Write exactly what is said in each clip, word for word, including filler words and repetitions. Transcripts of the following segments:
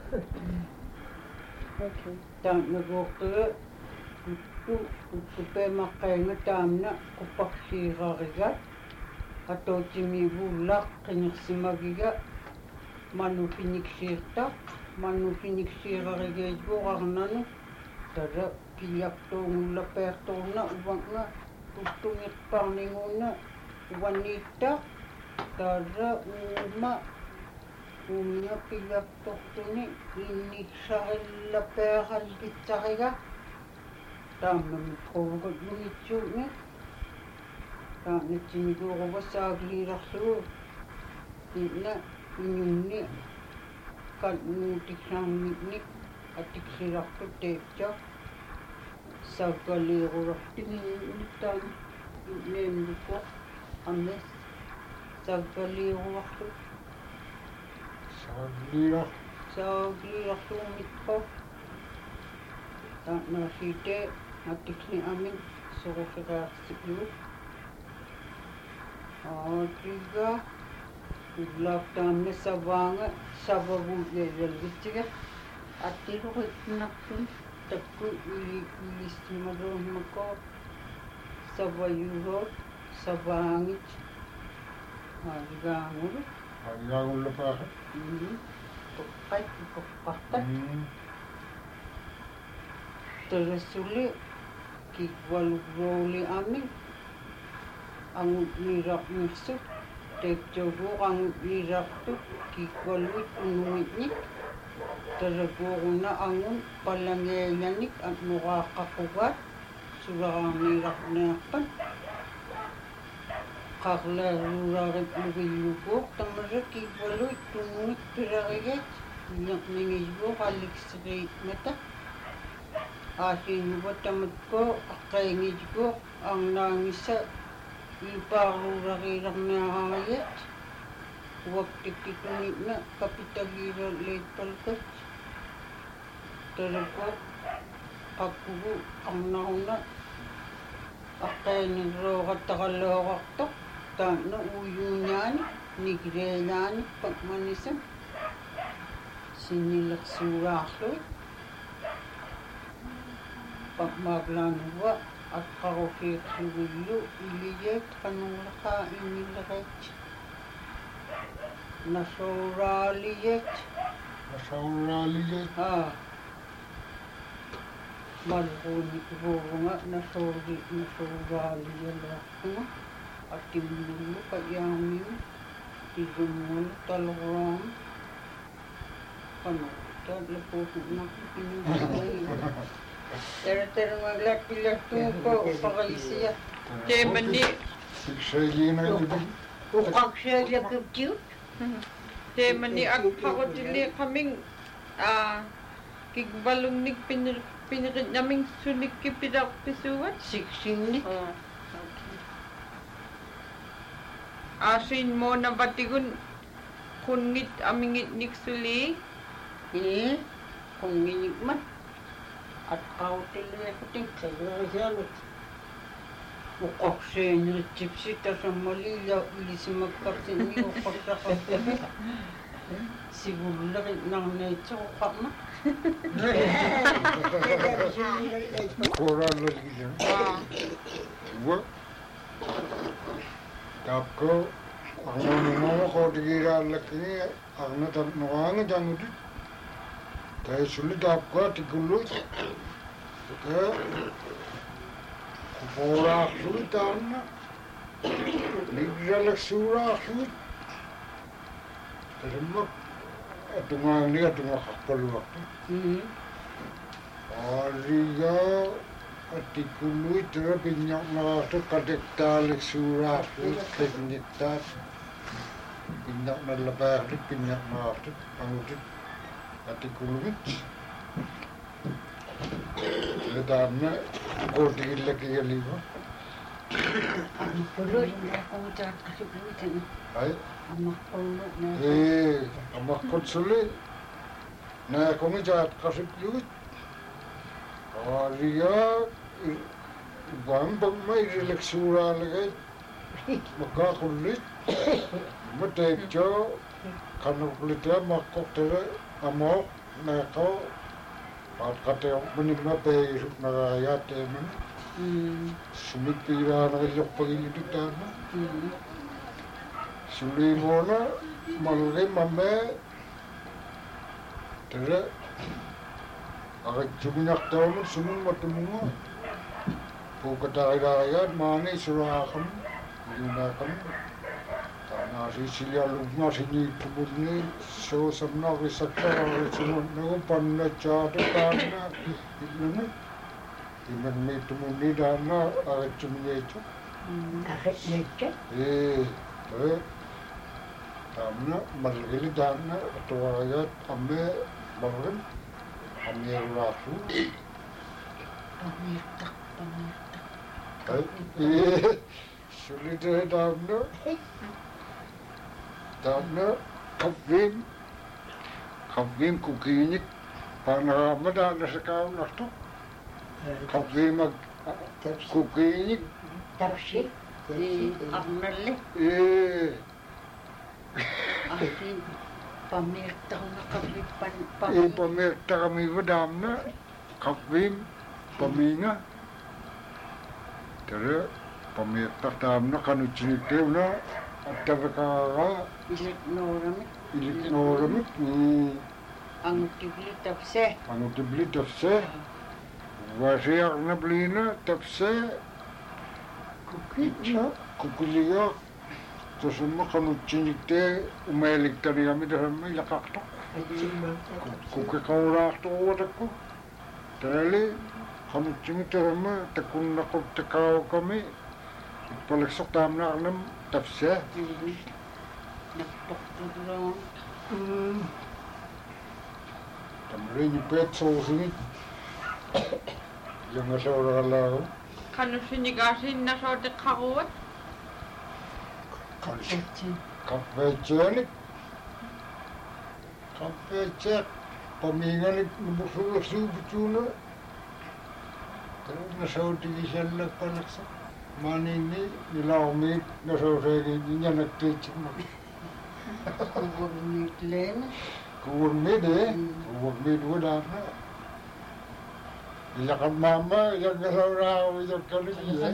Okay. Taamna kuortuga kuttu kuppeemaqqainga taamna kupparsiirariga atootimivuullaaq qingersimagiga manufiniksiirtaq manufiniksiirarigeitguqarnanu tala killaaqtuungullapeertorna uvanga tuttungirparninguuna uvanniittaq taala uuma uumia killaaqtortuni inniksarillapeeralkitsariga taamnami provuga lunitsuungi taamnatsimikuuruvassaagliilarlugu inna inyunni kannuutiksaammiknik atiksilartu teepca saggaliirulortinginnittaan neemluko ames saggaliirularlu Sagliilar saagliilarluumitqo taannaasiite atiksni amin soruferaarsiklu aatiga ullaaqtaamna savaanga savavuuleelalvitsiga attiluritnartun takku ilismaluummako savayuroot savaangit aaligaangulu Aligaagullapaaqa toqqat toqqartat terasuli kikwalugrooli amin angutniiraqmirsut teepcaguuq angutniiraqtut kikwaluit unumitnik taraguuquna angun palangeellanik atnuqaaqqaqugaat sularaarniiraqnearpan qarlaruuraripluvilluguuq tamara kikwaluit tunnuit pirarigat inermingiguuq allikseriitmata aasiinuva tamatko aqqaingitguuq arnaangissa ipaarluurariilarniaraayat uaktikkitunitna kapitaliiraleitpalkat talaguuq qakkugu arnaruna aqqainirrooqattaqalluoqartoq taanna uuyuuñaani nigireeñaani pakmanisam sinnilersuugaarluit pakmaaglaanuva aqqarufiiqsugullu iliyeet qanuulaqaa innillereet nasooraaliyet Nasooraaliyet aa malquunikvuurunga nasoori nasooraaliyalaaqtunga atimullu qayaamigu tigunngulu talquraam qanuuta lapuusunnaqipinuu Tera tera maglat pilar tuko pakaisia. Temani Siksayina ibig Ukaksaya kiptiut. temani agpakotili kaming ah kigbalungnik pinir pinirit naming sunik kipidak pisuat. Siksinni. Oh. Asin mo na batigun kunngit amingit niksuli. Eh, kung ginikman. At kautili kuting sayaryalut. Ukaksaya niya chipsi tasamalila ilisimagkaksinni ukaksakaksabi. Siguro rin nang naitsa ukama. Kooraallalgiya wa taapko arnanungawa qootigiiraallakkingi arnatan nuqaanga tangudit taisuli taapko tikullut ta kufooraarsuli taanna ligralaksuuraarsuit tasammak atungaangni atungaqaqqaluaqtu Ariga atikului tera pinyak narastu kadektalik surah teknitat pinyak nalapah pinyak narastu angudit atikului ledarna kortigil lagi galiba Kulur na kung tiyak kasibutin. ay Amak kulur na. eh amakot suli na kung jat kasiplut Ariga bang bang mai relaxura lagi maka kulit matekjo kanu kulitnya makok tere amok nako at kate manig na pe nakayate man Mm. sumipira na ilok pagilitan na Mm. suli mo na malay mame tere agad suminak daw mo sumun matumunga pagkatayayat mani surakam yunakam nasi siya lugna sini tubudni so sabna risakta sumun na panna chata kana itlana iman may tumuni dana agad sumiyecho Akit nito. eh tere tamna malgili dana atwayat amme bangren amme rasu Pamirtak, pamirtak. eh sulitere tamna tamna kapvim kapvim kukinik panamada na sa kaw na to kapvim mag kukinik Tapsi. Si Arnelle. eh Asin. Pamirtak na kapipan. eh pamirta kami vadam na kapvim paminga tere pamirta tam na kanuchinitew na at tabaka Ilit noramit. ilik noramit ni Ang tigli tapse. ano tibli tafse wasiyak na blina tafse Kukit no. kukuliyak tusuma kanuchinite umelik tani kami dahan may lakaktok kukikaurak to wadak ko terali kanuchinite rama takun nakot takaw kami ipalaksok tam na kanam tafse Nakpoktot lang. tamari ni pet sosinit yung asawra kalaro Kanu sinigasin na sa de karuat. Kapetsin. kapecek kapecek paminganik nubusulo subutuna terus nasaw tigisalak panaksa manini nilawmit nasaw segi niya nagtitsin mo Kuwag len. kuwagmid eh kuwagmid wala na ilakad mama yung nasaw raw yung kalig eh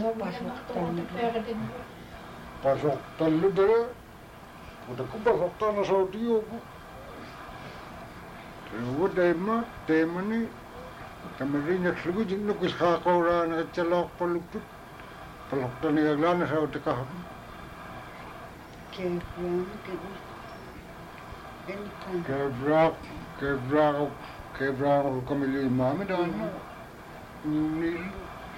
pasok talo dere udah ko pasok talo sa tiyo ko pero dema dema ni tamari na slugo din no kis kakora na chalok palupit palok tani aglana sa utika Kevran. Anytime. kebrak kebrak kebrak ko kamili mami dan ni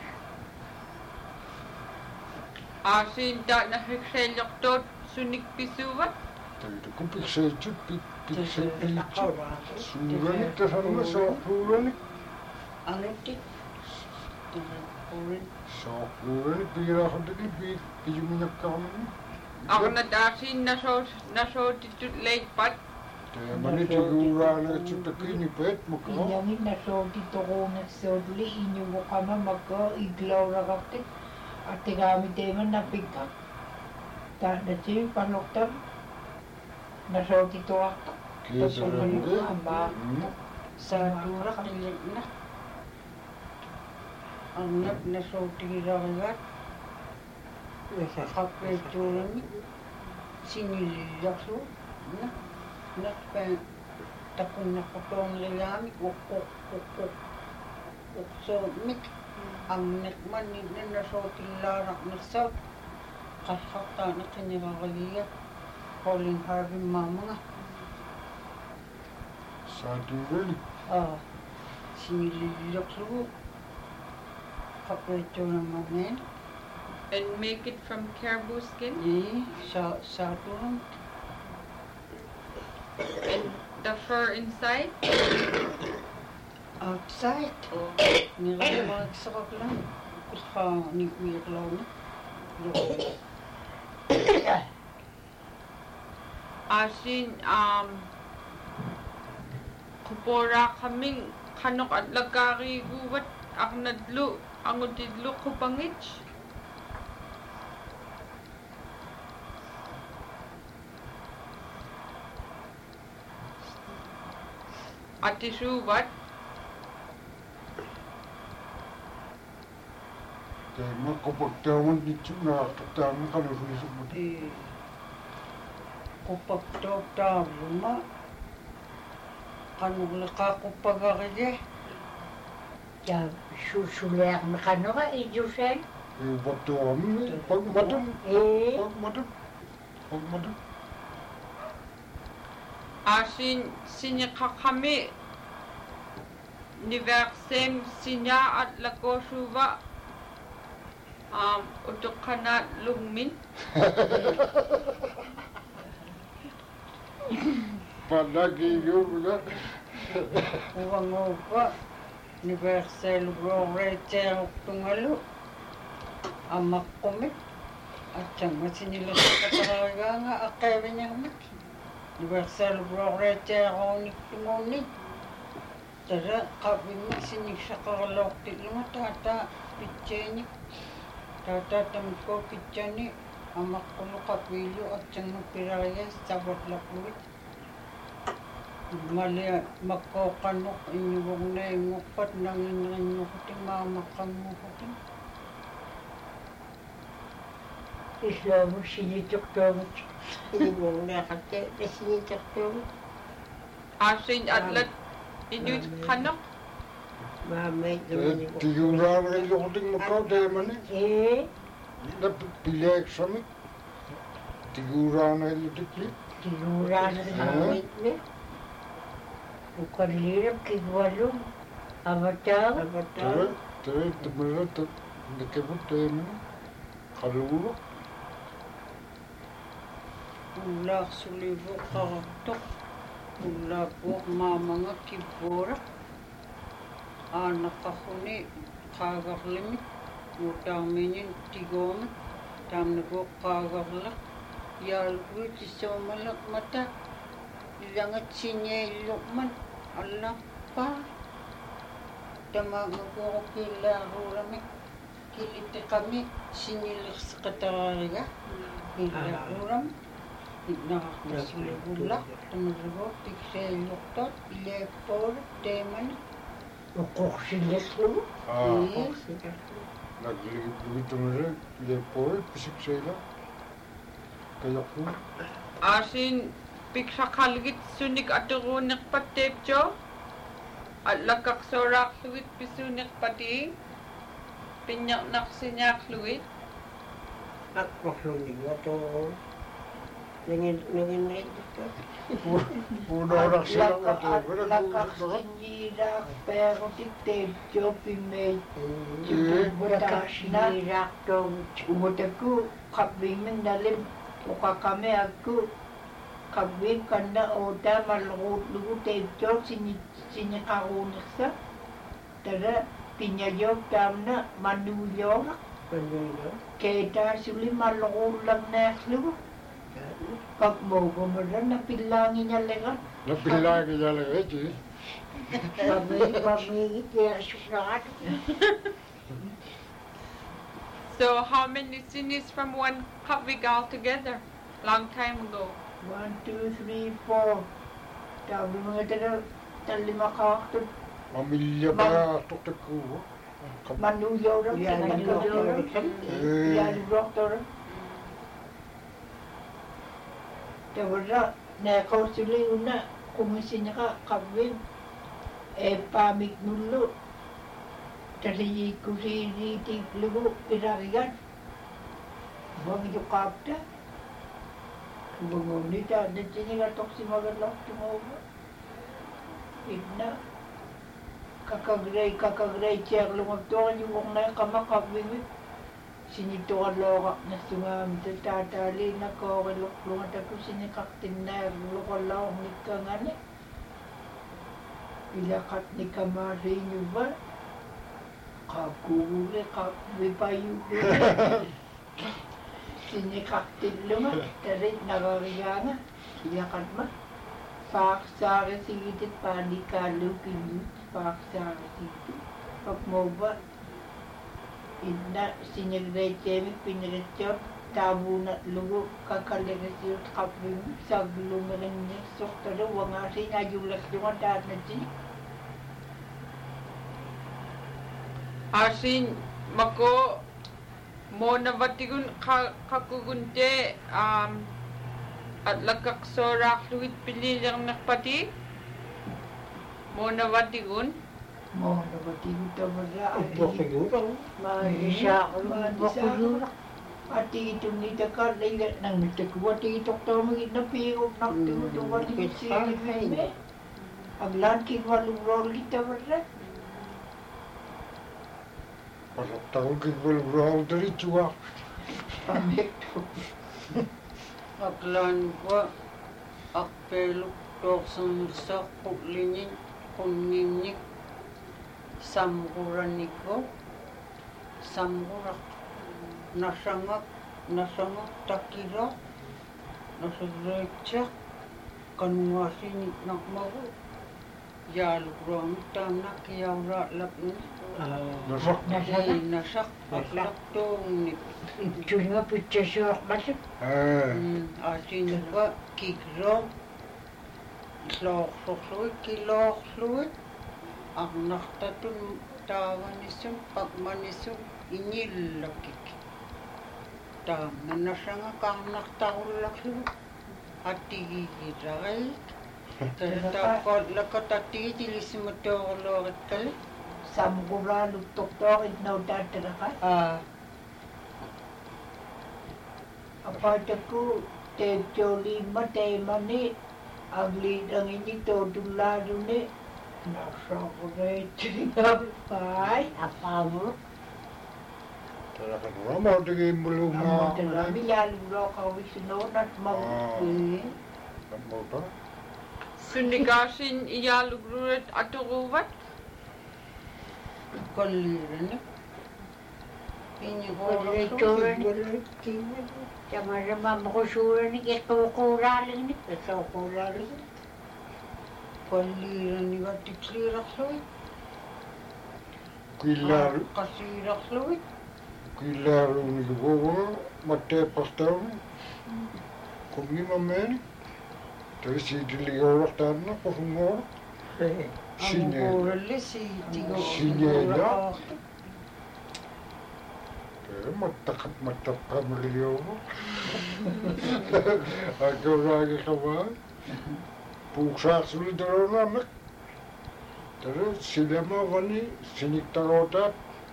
Asin da na hekselok tot sunik pisuvat. Tadi ko pikse chut pik pikse pikse suran ito sa mga sa suran Aletik. Kurin. sa suran pira ko dali pik pijuminyak ka kami Ako na dasin na so na so titut late pat. kaya mani tigura na chutaki ni pet mo ka Inyangin na so dito ko nagsodli inyo mo kama magka iglaw na kapit at tigamit naman na pigka. Ta dati panoktan na so dito ako. kaya sa rangge Ama. Sa durak dilit na. Ang nag nasotirang gat. Kapetulami. Siniliyak so. Na. Nakpen. Takon na kutong layami. Kuk kuk kuk kuk. Kuk so mik. Ang nakman ni na nasotilarak na sa. Kasakta na kinirangaliyak. Colin Harvey mama nga. sa duran Ah, sinililok so. Kapetyo naman eh. And make it from caribou skin. Eh, sa, sa turang. And the fur inside. Outside. Oh. Nilang magsakak lang. Kuska ni Mirlaw na. Asin um kupora kaming kanok at lagari guwat ak nadlo ang udidlo ko pangich. atisuvat Tema kopaktaman itu nak ketemu kalau sulit mati. Eh, kupak dokter rumah kanung leka kupak aja. Ja, susuler na kanora ijusen. Eh, waktu kami pag mati, Eh, pag mati, pag mati. asin sinya kakami niversem sinya at lakosuva um untuk kanat lungmin Palagi juga. Uang apa universal rate tungalu amak komik acang masih nila kata nga akay niya mak universal rate onik tungonik tara kabin masih sa kalok ti lima tata pitcheni tata tamko pitcheni amak kulo kapilo acang piraya sabot lapuit Malia makokanok inyong na ingopat nang inanyo kuting mamakan mo kuting. isla mo sinitok tawag. Ibong nakate, sinitok tawag. asin atlat inut kanok Mamay Eh, naman yung tiura na ilo kuting makau deh mana? Eh, Na pilih kami. Tiura na ilo dikli. tinura na sa mamay niya. Bukan hirap kigwalong. Amatal. Tere, tere, tere, tere, nakebut deh mana? Kalau Ula sulibo kakatok. Ula po mamanga kibora. Anak ako ni kagaklimit. Utangin tigomit. Tam na po kagaklak. Yalgo tiso malak mata. Ilangat sinya ilokman. Allah pa. Tama ko kila rurami. Kilite kami sinilik sa katariga. Kila ruram. Nakakasulibulak. Tamago tikse iloktot. Ilepor. Teman. Ukok silit mo. ah, Eh. nagligit begitu mana? Lepoi, pisik saya kayak pun. asin piksa kalgit sunik aturunik patepjo at lakak sorak luit pisunik pati pinyak nak sinyak luit Ako sunig mo to. Nangin, nangin na ito. Puna orang silang kata, mana Lakak tu tu. sinira, pero titip, jopimay. Eh, Lakak sinira tong umutaku, kabing dalim, uka kami aku, kabing kanda oda malukut lugut tepjo, sini sini karunik sa. Tara, pinyayog tamna, manuyog. Kita suli malukut lang na lugut. Pag mo gumulan, napilangin niya legat. Napilai ke jalan aja. Pamigit, pamigit, kaya susunod. so how many sinis from one Kapvik all together long time ago One, two, three, four. Sabi mga taga, talima kakto. Pamilya pa tok teku. Manuyaw rin. Yan, Manuyaw rin. Eh. Yan, doktor. Tawala, nakaw sila una, kumisin niya ka, kabin. Eh, pamig nulo. Tali ko si Riti Lugo, pinarigan. Huwag yung kapta. Bungong nita, dati niya tok si Magalak tumawa. Ina. Kakagray, kakagray, siya lumagtuan yung kong na kamakabing. Sinito ka lokak na sumami sa tatali na ko, kaluk-lungat ako sinikaktin na, lukalaw ni ka nga ni. Ilakat ni kamari niyo ba? Kakuli, kakuli pa yun. Sinikaktin lumat, tarit nakariya nga. Ilakat ma. Paksara sigitit pandi kalukin yun. Paksara sigitit. Pag mo ba? Ina, sinigray temi, pinarityo, taabuna lugu kakallegasiut qappim saglumerenni sortalu wangasi ngajulaktuan taatnati asin mako mona vatigun kakugunte um at lagak sorak luit pililang nakpati mona vatigun mona vatigun tamara Bokuyura. Bokuyura. Ati itu ni takar lelet nang tekwa ti doktor mo inapiog nak tu tu wali si me. Aglan ki walu rol kita berre. Pasok tahu ke belum dari cua. Pamek tu. Aklan ko akpeluk doksan sa kulinin kuninin samguraniko samgurak nasangak nasangak takira nasagrecha kanwasin nakmagu yalugrom tanak yawra lapni Nasak. Ay, nasak aklak tong Cuma picture shock masuk. Eh. asin ko kikro slok slok kilok slok ang naktatun tawanisum pagmanisum inilakik tam nanasanga kang naktahulak lu ati giray terta ko lakatati dilismotolo kal Samgura lu doktor ino dadraka. ah Apa taku te joli mate mani agli dang ini to duladu ne. Nasakure tiga pai apa bu? Talaga naman mau tingin belum Amo na. terami yalu lo kau wisno nat mau. Mau ta? sunigasin iyalugruret aturuvat kolirne ini Boleh turun sini, sama-sama mengusur ni kita kurang ni, kita kurang ni. kolirne wa tiklirak loy Kilar, kasirak loy kilar ni bobo mate pastel. Kumi mamen. Terus si dilihat tanah pohon. Sine. ang gorle si tigo Sinela. Eh, matakat matakat melihat. Aku lagi kawan. Puksa sulit orang nak. Terus sila mo wani sinik tarotat.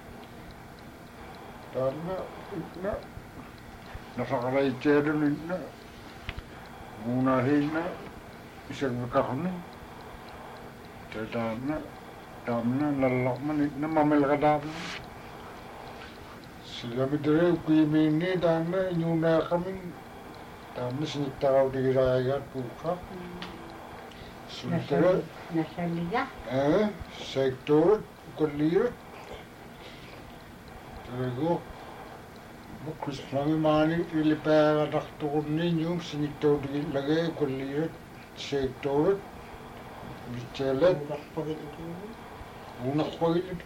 Tana na nasakalay cero na. Munahin na isang makakano. Tadana damna lalak man na mamelkadam. Sila midre kuimini dana nyuna kami. Dana sinik taraw di rayagat puksa. Sultara Nasa liga. eh sektor kulir terego bukus nami mani ilipaya daktor ninyo sinito di lagay kulir sektor bicelet unak pagilid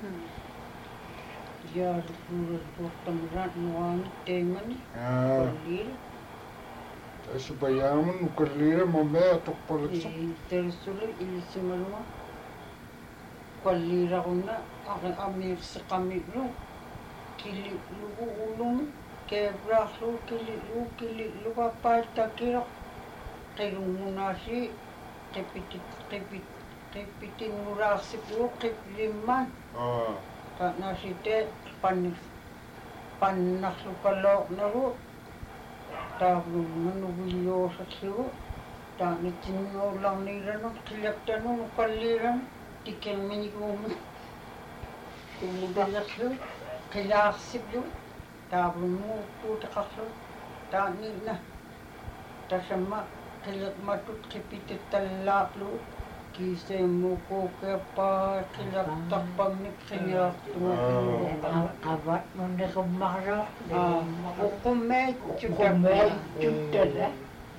ya puro tamran nuang temani ah kolir subayaman kulir mamaya tokpalit tersulo ilisimalwa kolira kuna akin amir sa kamilo kili lugu ulong kebra lu kili lu kili lu apa takira kailung munasi kepitit kepit kepitin murasi lu kepliman ah tak nasi te pan panas lu kalau naru tak menunggu sa siyo tak nitinyo lang nila no kilap tanong paliran tiking minigum kumudalas lu kilasip lu tak mo puta kaso tak ni na tasama kilap matut kipitit talap lu kise mo ko kepa kilap takpang ni kilap tumutulo Awat mo na kumara. ah kukumet Kumel cutera.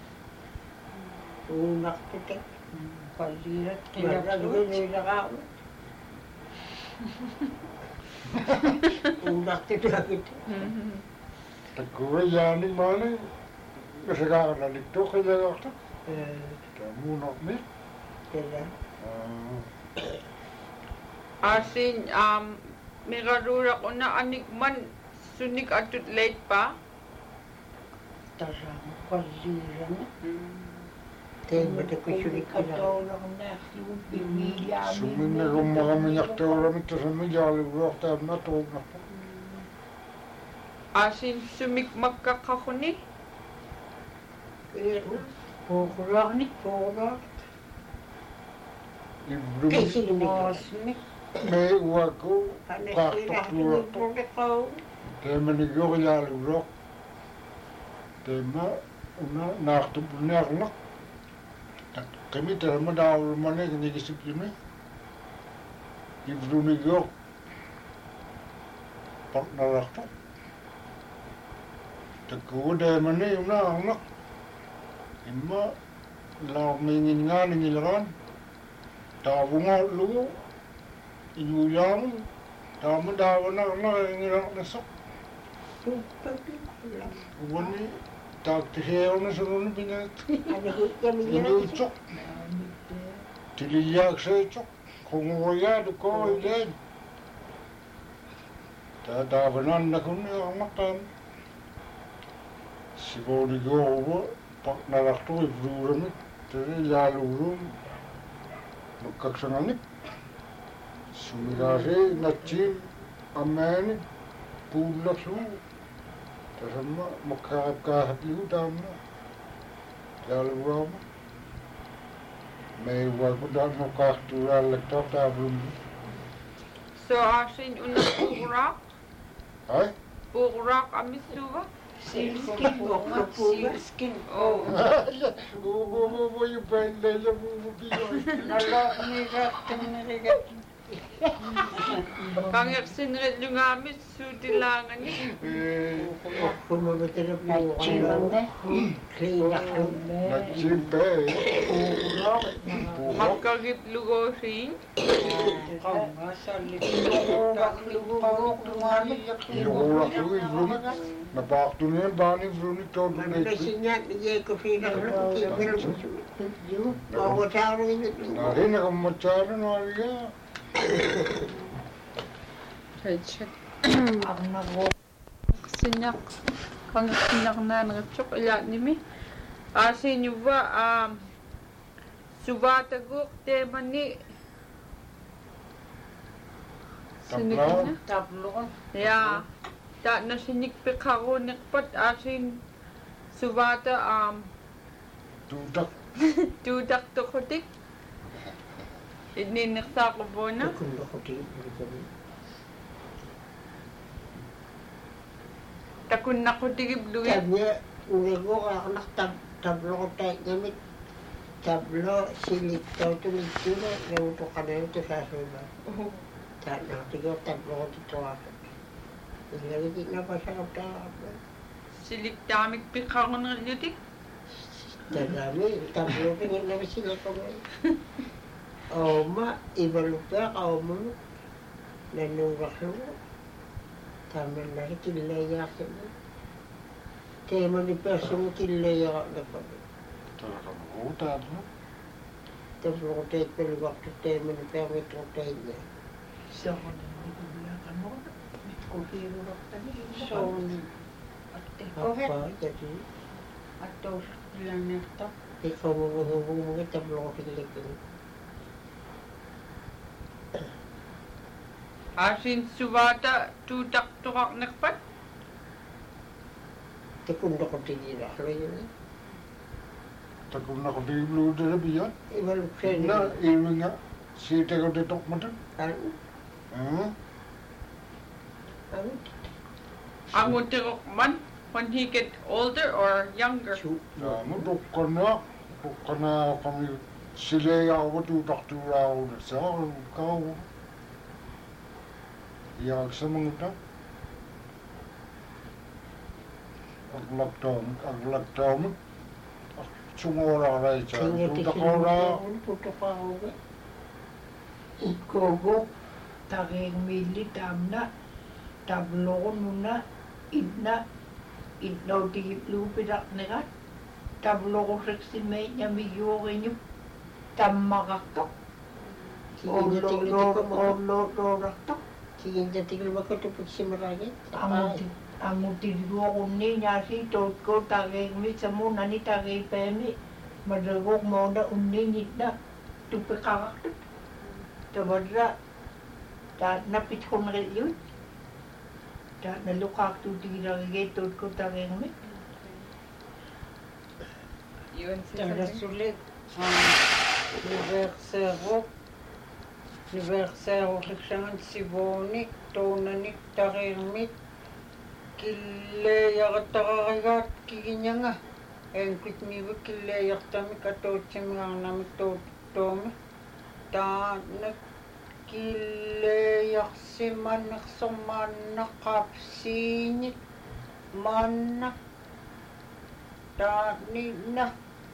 Unak titik. palirat Kaya kilap lu lagi ni nakau. Unak titik kita. Takkuwa yaani maani masagaana likto khilagta. Eh, Tamu nakmi. kaya. Asin um migarura ko na anik man sunik atut late pa. Tarang kalliran. Tema te kusulik kila. Katolong na yung pimilya Sumin na kung mga manyakta wala mito sa mga liwak tayo na to na. Asin sumik magkakakuni. Pukurak ni pukurak. Ibrum Kasi lumikos. Osmik. may uwa ko kaktok luwa. Pukurak. Tema ni ko kaya liwak. Tema una nakto punya nak. Kami terima daul mana kini kisip ini. Ibrum ni ko partner rakto. Takkuwa tema ni una anak. Imma lau mingin nga ningilaran. Tawunga lu inyuyang tama dawa na na ngilang nasok wani tak teheo na sunun binat inyuchok tiliyak sa chok kungoya du ko yen ta dawa na na kun ang makan sibodi go pak narakto ibruram tere yalurum Kaksanganik, sumirase, nachim, amen, pula su, tasama makahap kahap liu dama, jalan rama, may wal ko dan makah tural lektor tabun. So asin una purak. Ay, Purak amisuwa. Silskin mo nga. Silskin. Oh. bubu bubu yung pende yung bubu biyo. Nala nirak tinirigat. Kangyak sinret yung amis sutilangan ni. Eh, Kumabatirap na Chimande. Klinak ko. nachimpe. Magkagit lugosin. Kanga sa lipot. Lugog lumali. Inukurak ko ibrunit. Napakto niya bani ibrunit to donate. Kasi niya, niya ko sinak lang. Ako sa akin ito. Nari nakamatsara na niya. Check. ang nago. Sinyak. Kangyak sinyak na nagchok ilat ni mi. Asin yuwa um subataguk tema ni. Sinik Tabla. na. Tablon. Ya. Da na sinik pikaro nikpat asin subata um Tutak. dudak to kotik. Ininikta ko po na. Kundo ko dito. Takun na ko tigib luwi. Sabi, uwi ko ako naktablo ko tayo gamit. Tablo, silit daw tumito na. Gawin ka na ito sa sima. Nakatigaw, tablo ko dito ako. Ilagay na pa siya kapta. Silik damig pikaro na lutik. Dagami, tablo ko nga naman sila ko ngayon. Oma, ibalupya ka oma mo. Nanurak-lurak. Tama na rin, kilaya ka na. Tema ni perso mo kilaya ka na pa. Talagang utat no. Tablo ko tayo paliwak to tema ni permit ko tayo niya. Sa ko na hindi ko bilang ano. Ko hiro rak tani. So, ate ko het. Apa, jadi, Ato lang nito. ikaw mo mahubong mga tablo ko kilaya. Asin subata tutak tukak nakpat. Tekundo ko tinira. Kaya yun. Takun na ko di blue de biyan. Ibalupya Na niya. ilmi nga sita ko ditok mo din. Ano? Eh? Ano? Ang utirok man when he get older or younger. Su. Ya mo dokkan na. Dokkan na kami sila ya ko tutak turaw na sa kau. Ya sa mga ta. Aglak tom, aglak tom. Sumora rai cha. Kaya Tutak kasi ora. ano, tutok ako. Ikogo. Taging mili tamna. Tablo ko nuna. Idna. Innautigi luupirak negat tabloqurriksi meeñamiguuġiñu tammaqaqtoq olloortooraqtoq Kiintatigilmakatupiksimaraget. anguti angutiluoqunni ñaasi tootko tageegmi samunani tageepeemi madagoq moona unniñitna tupiqaqaqtut tamadra taatnapitqunri'yut taatnaluqaaqtuutigilagigeet tootko tageegmi Yun si Tarasulit niverseeruq niverseeruqiksangan sivuunik tuunanik taqiirmit killeeyaqattaqarigaat kigiñanga enkutniivik killeeyartamik atuutsimigarnamik tuuttuumi taanak killeeyarsimanneqsormaannaqaapsiiñik maanna taanina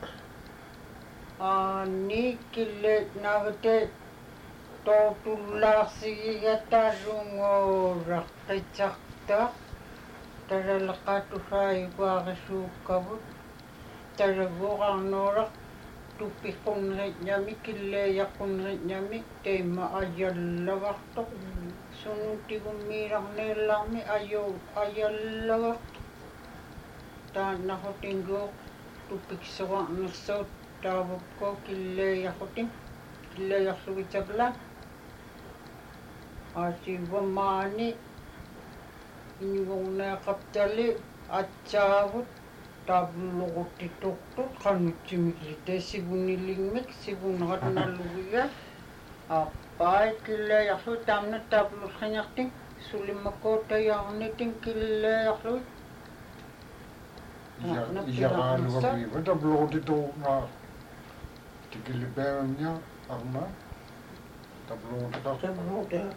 aani killeet navate tootullaarsigigataalungooraqqitartaq taralaqaatusaayukuaqisuukkavut taraguqarnuuraq tuppiqunriñami killeeyaqunriñami teimma ajallagartoq sunutigumiirarneellarmi ajuu ajallagart taannaqotinguuq tupiksoqarnersuut taavukko killeeyaqotin killeeyarlugitapla aasivamaani inigorneeqaptali atsaavut taavluqutituqtut qanutsimiklite sivunilingmik sivunaqatnallugiga appai killeeyarlu taamna taavlulqañartin sulimakkootayarnitin killeeyarlu Iyaqaalugaviiva tabluqutituuqnaa tikilipeeramña arma tabluqutiqarpa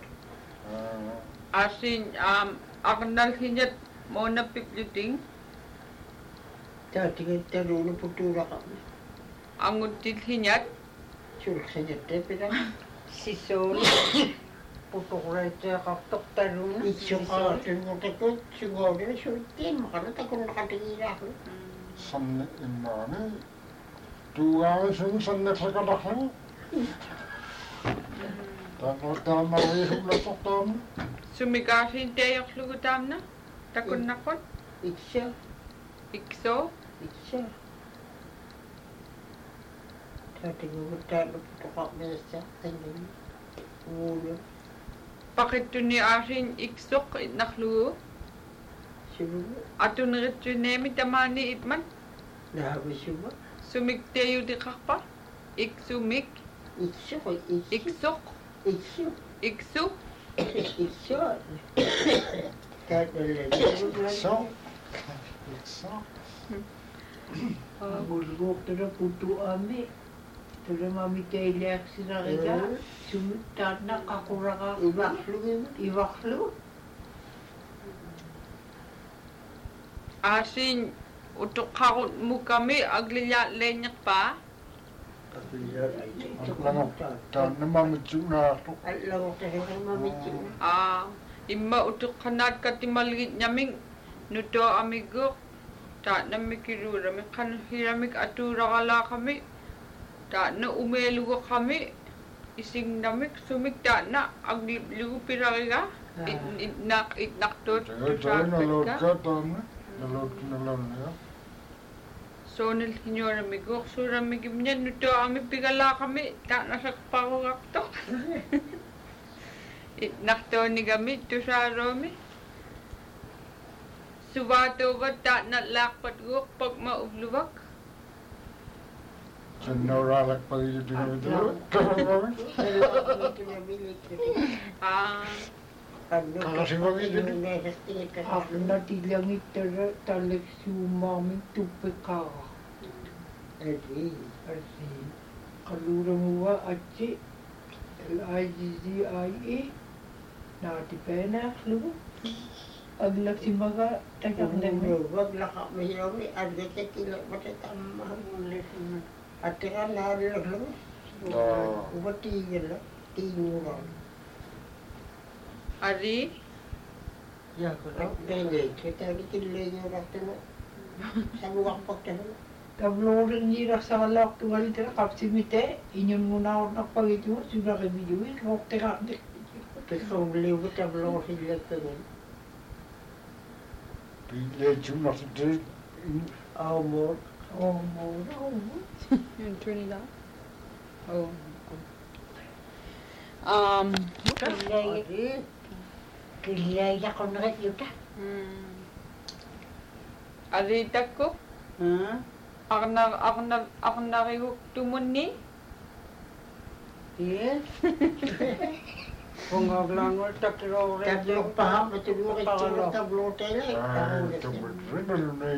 asin um aqnalhiñat moonapipluting Taatigattaruunu putuuraqarna. angutilhiñat Sulqsiñattapira. Sisuuli putuqreeteeqartoq taruuna Itsuqaartungutakut sugoorina suittiin maqana takunnaqatigiiraaqlu. sanne immaani tuugaalisun sanneqsaqalaqlu taannoortaamariisullatoqtaama sumikaarhin teeyorlugu taamna takunnaqut Itsa, ikso itsa. Taatigattaarlu putuqarmeessa tangini. Uulu. paqittuni aarin iksoq itnaqlugu Sivugu. atuneritsuneemi tamaani itman Naavisuva. sumikteeyutiqarpa iksumik Itsuq, itsu. iksoq Itsu. iksu Itsu. Taatnallani. ikso ikso agulgoq tura putuami tura mamiteiliaqsinariga sumik taatna qaquraqa Ivaqlugiva. ivaqlu aasin utuqqarut mukami agliyaatleeñerpa taannamamitsunaartu Allagoqtahiqimamittuna. aa imma utuqqanaat katimalgitñaming nuto amiguq taatnammikiruurami qanhiramik atuuraqalaaqami taatna umeelugoqami isingnamik sumik taatna agliplugu pirariga itnaq itnaqtuut tusaaqpitka nalotka taanna nalotku nalanniga soonil hiñooramiguq suuramigimña nuto ami pigalaaqami taatnasaqparugaqtoq itnaqtoonigami tusaaruumi suvaatuuvat taatnalaaqpatguuq pakma ubluvak sannauraalakpagiyutigamitulu aa aqnatilangit tura taleksuumaami tuppiqaqa Adi. arsi qalluuramuwa atsi I G C I E naatipeenaaqlugu aglaksimaga takarnami Wag laqaqmahiyawi argatakila matatammahamullesuna. Attiqa naarlaqlu. Ubatigala. Tiinuuraa. ari Ja, goed. Nee, nee, kita ni kilay yung rakto na. Sa luwak pagtahan. Tablorin niya sa kalak tuwal tira kapsimite. Inyon muna ako nakpagit mo. Sudah kami juwin. Rok tira. Pero liwat tablo sila ka nun. Pile tuna te Aw mo. Oh, muna. Yung Trinidad? Oh. Um, Kilay. Kilay ako na rin yun ta. hmm. Arita ko, Huh? ako na, ako na, ako nakihuk tumon ni. Yes. Kung aglang mo tatlo rin. Tatlo pa ha, matulog ito yung tablo tayo. ah tabul rebel nei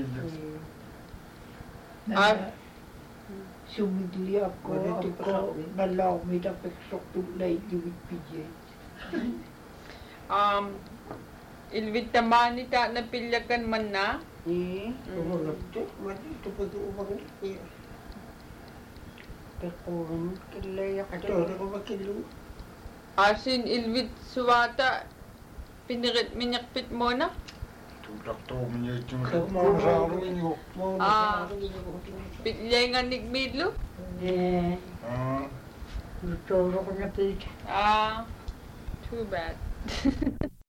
Ah. Sumidli ako. Wala di pa Ako nalaw may dapeksok tulay juwit pijay. Um, ilwit tamani ta na pilyakan man na. Ni. Umanap to. Mati ito pa ito umang niya. Pekurun kilay Ato, ako. ano ko makilo? Asin ilwit suwata, pinirit minyakpit mo na. tudak to menye tuna mo sa ringo Mau Ah. na sa akin. Pitlay nga nigmidlo. Eh, ah tuturo ko na pita. Ah, too bad.